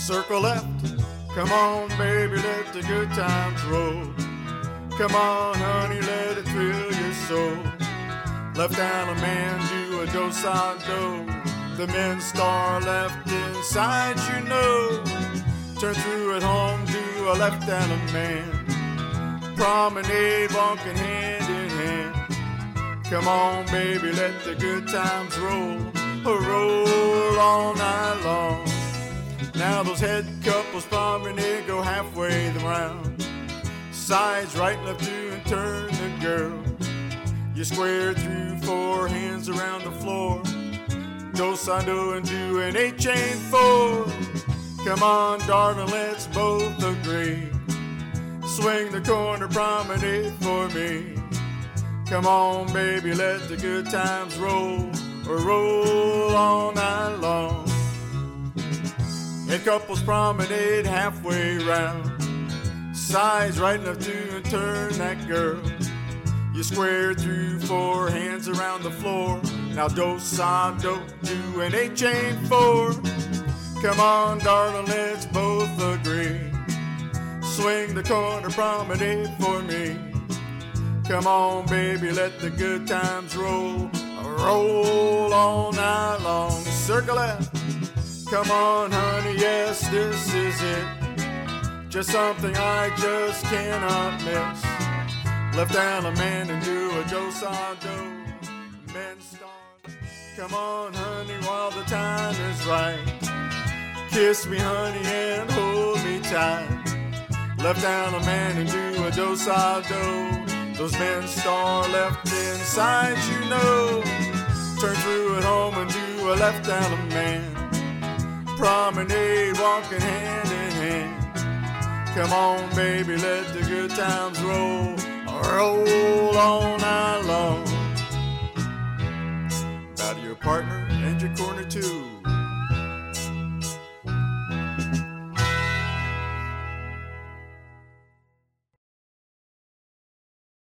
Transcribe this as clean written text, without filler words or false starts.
circle left. Come on, baby, let the good times roll. Come on, honey, let it thrill your soul. Left and a man do a do-sa-do. The men's star left inside, you know. Turn through at home, do a left and a man. Promenade, walking hand in hand. Come on, baby, let the good times roll. Roll all night long. Now those head couples promenade, go halfway the round. Sides right, left, do and turn the girl. You square through four, hands around the floor. Do-sa-do and do an 8-chain 4. Come on, darling, let's both agree. Swing the corner promenade for me. Come on, baby, let the good times roll. Or roll all night long. Head couples promenade halfway round. Sides right, left, do and turn that girl. You square through four, hands around the floor. Now do-sa-do, do an 8-chain 4. Come on, darling, let's both agree. Swing the corner promenade for me. Come on, baby, let the good times roll. Roll all night long. Circle left. Come on, honey, yes, this is it. Just something I just cannot miss. Left and a man and do a do-sa-do. Men start. Come on, honey, while the time is right. Kiss me, honey, and hold me tight. Left and a man and do a do-sa-do. Those men star left inside, you know. Turn through at home and do a left and a man. Promenade, walking hand in hand. Come on, baby, let the good times roll. Roll all night long. Bow to your partner and your corner too.